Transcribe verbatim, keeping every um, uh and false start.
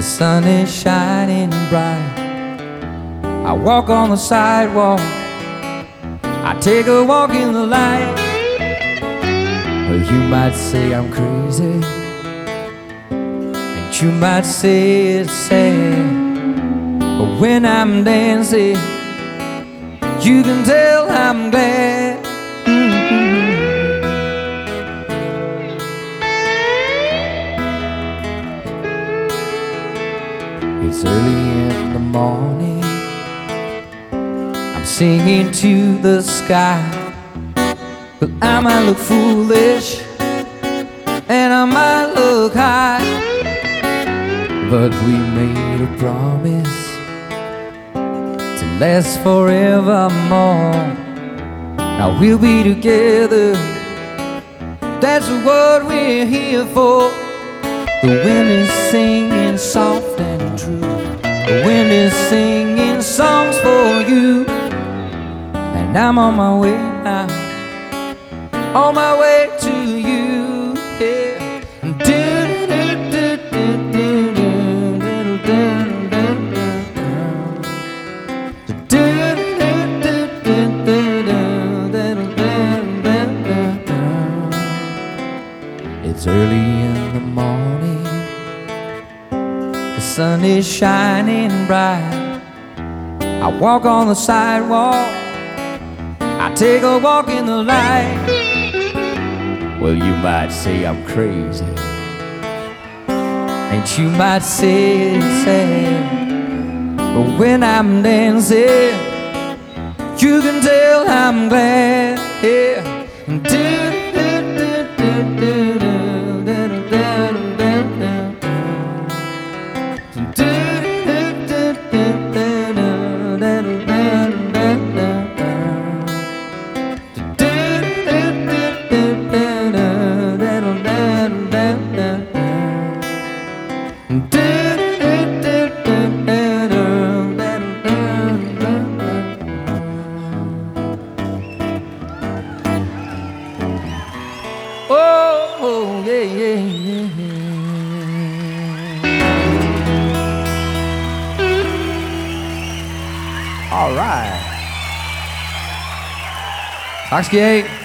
sun is shining bright. I walk on the sidewalk, I take a walk in the light. Well, you might say I'm crazy, and you might say it's sad, but when I'm dancing, you can tell I'm glad. Mm-hmm. It's early in the morning, I'm singing to the sky. But I might look foolish, and I might look high, but we made a promise to last forevermore. Now we'll be together, that's what we're here for. The wind is singing soft and true, the wind is singing songs for you, and I'm on my way now, on my way to you, yeah. It's early in the morning, the sun is shining bright. I walk on the sidewalk, I take a walk in the light. Well, you might say I'm crazy, and you might say it's sad, but when I'm dancing, you can tell I'm glad, yeah. Oh, oh, yeah, yeah, yeah. All right. Tack ska I ha.